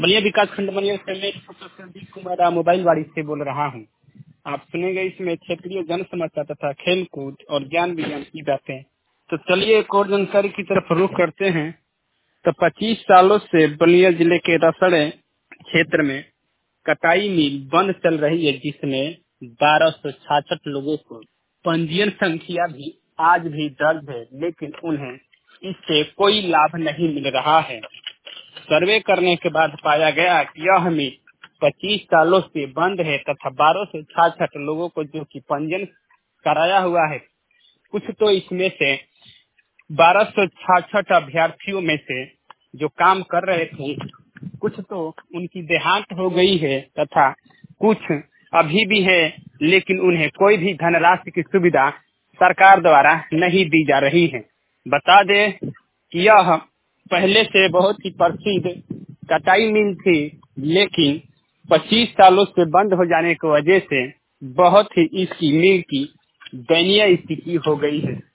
बलिया विकास खंड बलिया से मैं डॉक्टर संदीप कुमार मोबाइल से बोल रहा हूँ। आप सुनेंगे इसमें क्षेत्रीय जन समस्या तथा खेल कूद और ज्ञान विज्ञान की बातें। तो चलिए एक और जानकारी की तरफ रुख करते हैं। तो 25 सालों से बलिया जिले के रसड़े क्षेत्र में कटाई मिल बंद चल रही है, जिसमें 1266 लोगों को पंजीयन संख्या भी आज भी दर्ज है, लेकिन उन्हें इससे कोई लाभ नहीं मिल रहा है। सर्वे करने के बाद पाया गया कि यह मिल 25 सालों से बंद है तथा 1266 लोगों को जो कि पंजीयन कराया हुआ है, कुछ तो इसमें से 1266 अभ्यर्थियों में से जो काम कर रहे थे, कुछ तो उनकी देहांत हो गई है तथा कुछ अभी भी है, लेकिन उन्हें कोई भी धनराशि की सुविधा सरकार द्वारा नहीं दी जा रही है। बता दें कि यह पहले से बहुत ही प्रसिद्ध कटाई मिल थी, लेकिन 25 सालों से बंद हो जाने की वजह से बहुत ही इसकी मिल की दयनीय स्थिति हो गई है।